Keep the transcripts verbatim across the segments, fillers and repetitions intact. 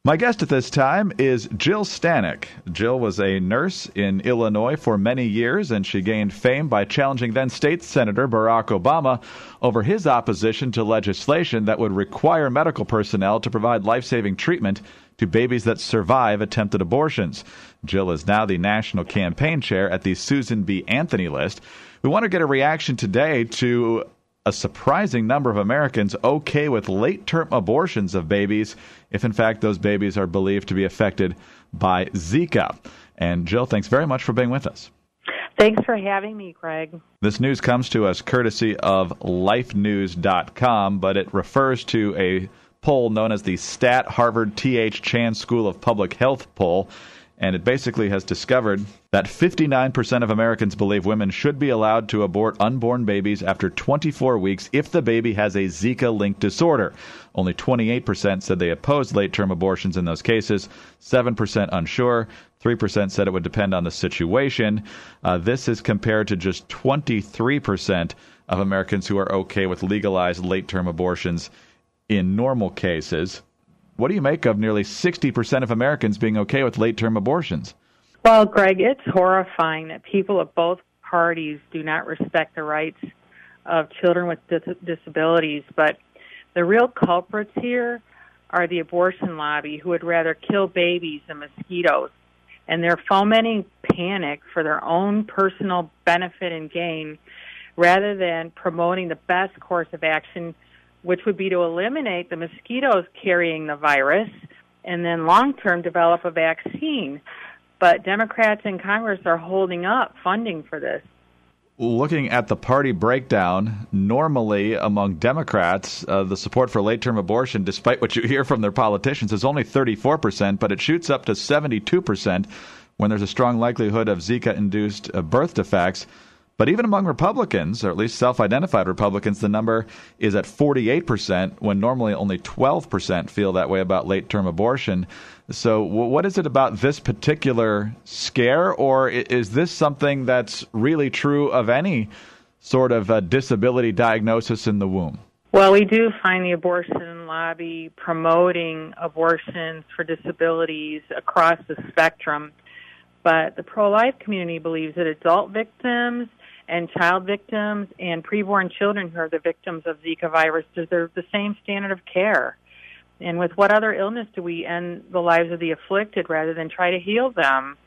My guest at this time is Jill Stanek. Jill was a nurse in Illinois for many years, and she gained fame by challenging then-State Senator Barack Obama over his opposition to legislation that would require medical personnel to provide life-saving treatment to babies that survive attempted abortions. Jill is now the national campaign chair at the Susan B. Anthony list. We want to get a reaction today to a surprising number of Americans okay with late-term abortions of babies if, in fact, those babies are believed to be affected by Zika. And Jill, thanks very much for being with us. Thanks for having me, Greg. This news comes to us courtesy of life news dot com, but it refers to a poll known as the Stat Harvard T H Chan School of Public Health poll. And it basically has discovered that fifty-nine percent of Americans believe women should be allowed to abort unborn babies after twenty-four weeks if the baby has a Zika-linked disorder. Only twenty-eight percent said they opposed late-term abortions in those cases, seven percent unsure, three percent said it would depend on the situation. Uh, this is compared to just twenty-three percent of Americans who are okay with legalized late-term abortions in normal cases. What do you make of nearly sixty percent of Americans being okay with late-term abortions? Well, Greg, it's horrifying that people of both parties do not respect the rights of children with dis- disabilities. But the real culprits here are the abortion lobby, who would rather kill babies than mosquitoes. And they're fomenting panic for their own personal benefit and gain rather than promoting the best course of action, which would be to eliminate the mosquitoes carrying the virus and then long-term develop a vaccine. But Democrats in Congress are holding up funding for this. Looking at the party breakdown, normally among Democrats, uh, the support for late-term abortion, despite what you hear from their politicians, is only thirty-four percent, but it shoots up to seventy-two percent when there's a strong likelihood of Zika-induced uh, birth defects. But even among Republicans, or at least self-identified Republicans, the number is at forty-eight percent, when normally only twelve percent feel that way about late-term abortion. So what is it about this particular scare, or is this something that's really true of any sort of uh, disability diagnosis in the womb? Well, we do find the abortion lobby promoting abortions for disabilities across the spectrum. But the pro-life community believes that adult victims and child victims and preborn children who are the victims of Zika virus deserve the same standard of care. And with what other illness do we end the lives of the afflicted rather than try to heal them?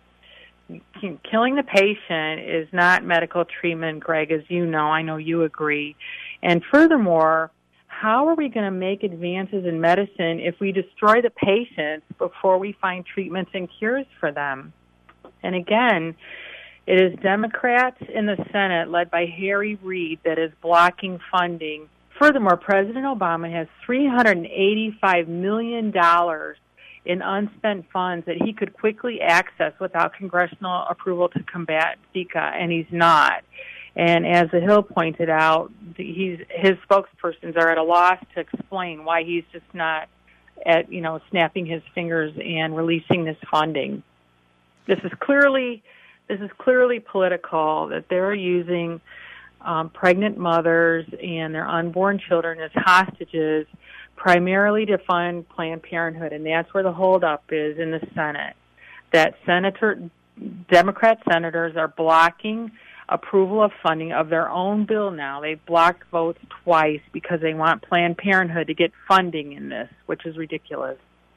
Killing the patient is not medical treatment, Greg, as you know. I know you agree. And furthermore, how are we going to make advances in medicine if we destroy the patients before we find treatments and cures for them? And again, it is Democrats in the Senate, led by Harry Reid, that is blocking funding. Furthermore, President Obama has three hundred eighty-five million dollars in unspent funds that he could quickly access without congressional approval to combat Zika, and he's not. And as the Hill pointed out, he's, his spokespersons are at a loss to explain why he's just not at, you know, snapping his fingers and releasing this funding. This is clearly, this is clearly political, that they're using um, pregnant mothers and their unborn children as hostages, primarily to fund Planned Parenthood, and that's where the holdup is in the Senate. That Senator, Democrat senators are blocking approval of funding of their own bill now. They've blocked votes twice because they want Planned Parenthood to get funding in this, which is ridiculous.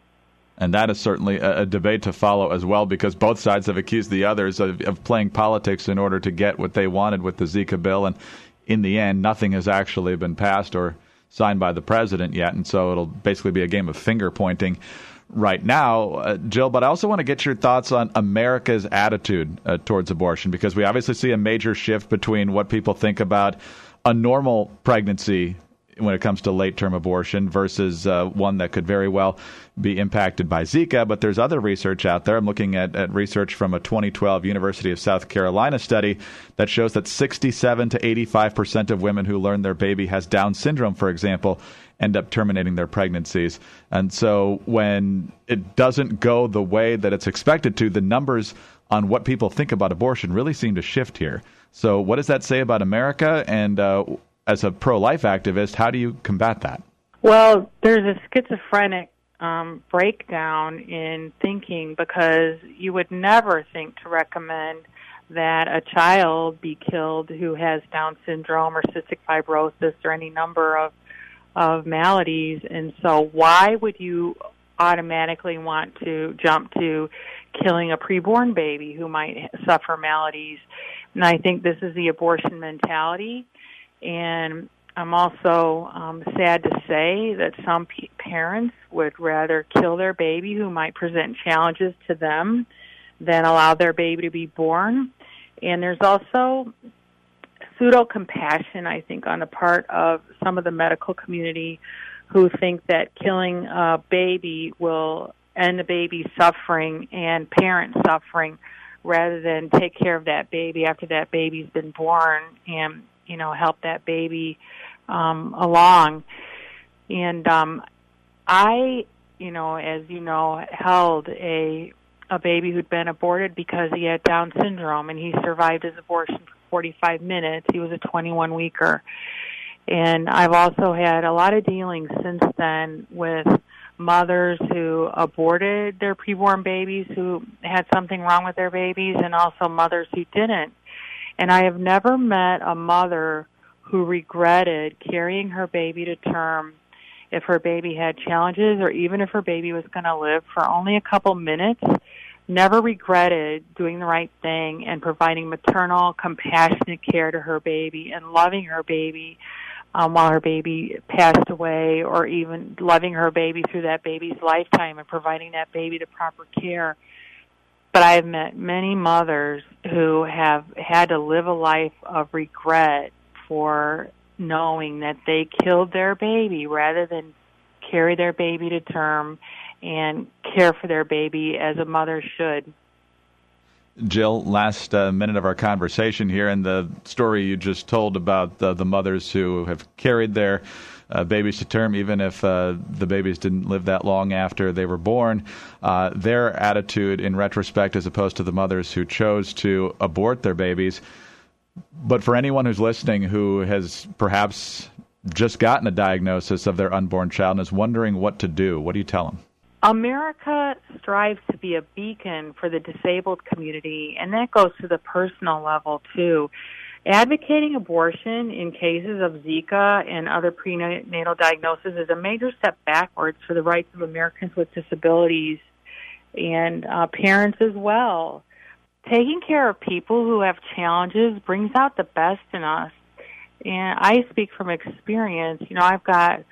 And that is certainly a, a debate to follow as well, because both sides have accused the others of, of playing politics in order to get what they wanted with the Zika bill. And in the end, nothing has actually been passed or signed by the president yet. And so it'll basically be a game of finger pointing right now, uh, Jill. But I also want to get your thoughts on America's attitude uh, towards abortion, because we obviously see a major shift between what people think about a normal pregnancy when it comes to late-term abortion versus uh, one that could very well be impacted by Zika. But there's other research out there. I'm looking at, at research from a twenty twelve University of South Carolina study that shows that sixty-seven to eighty-five percent of women who learn their baby has Down syndrome, for example, end up terminating their pregnancies. And so when it doesn't go the way that it's expected to, the numbers on what people think about abortion really seem to shift here. So what does that say about America? And uh, as a pro-life activist, how do you combat that? Well, there's a schizophrenic um, breakdown in thinking, because you would never think to recommend that a child be killed who has Down syndrome or cystic fibrosis or any number of of maladies. And so why would you automatically want to jump to killing a preborn baby who might suffer maladies? And I think this is the abortion mentality. And I'm also um, sad to say that some p- parents would rather kill their baby who might present challenges to them than allow their baby to be born. And there's also pseudo-compassion, I think, on the part of some of the medical community who think that killing a baby will end the baby's suffering and parent suffering, rather than take care of that baby after that baby's been born and, you know, help that baby um, along. And um, I, you know, as you know, held a a baby who'd been aborted because he had Down syndrome, and he survived his abortion for forty-five minutes. He was a twenty-one weeker. And I've also had a lot of dealings since then with mothers who aborted their preborn babies who had something wrong with their babies, and also mothers who didn't. And I have never met a mother who regretted carrying her baby to term if her baby had challenges, or even if her baby was going to live for only a couple minutes. Never regretted doing the right thing and providing maternal, compassionate care to her baby and loving her baby um, while her baby passed away, or even loving her baby through that baby's lifetime and providing that baby the proper care. But I have met many mothers who have had to live a life of regret for knowing that they killed their baby rather than carry their baby to term and care for their baby as a mother should. Jill, last uh, minute of our conversation here, and the story you just told about the, the mothers who have carried their uh, babies to term, even if uh, the babies didn't live that long after they were born, uh, their attitude in retrospect, as opposed to the mothers who chose to abort their babies. But for anyone who's listening who has perhaps just gotten a diagnosis of their unborn child and is wondering what to do, what do you tell them? America strives to be a beacon for the disabled community, and that goes to the personal level, too. Advocating abortion in cases of Zika and other prenatal diagnoses is a major step backwards for the rights of Americans with disabilities and uh, parents as well. Taking care of people who have challenges brings out the best in us. And I speak from experience. You know, I've got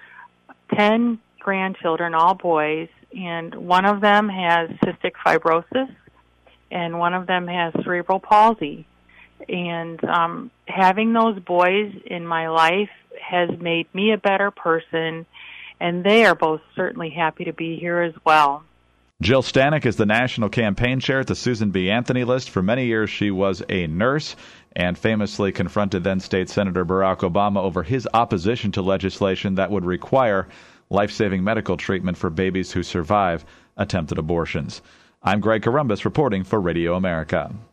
ten grandchildren, all boys, and one of them has cystic fibrosis, and one of them has cerebral palsy. And um, having those boys in my life has made me a better person, and they are both certainly happy to be here as well. Jill Stanek is the National Campaign Chair at the Susan B. Anthony List. For many years, she was a nurse and famously confronted then-State Senator Barack Obama over his opposition to legislation that would require life-saving medical treatment for babies who survive attempted abortions. I'm Greg Corombos reporting for Radio America.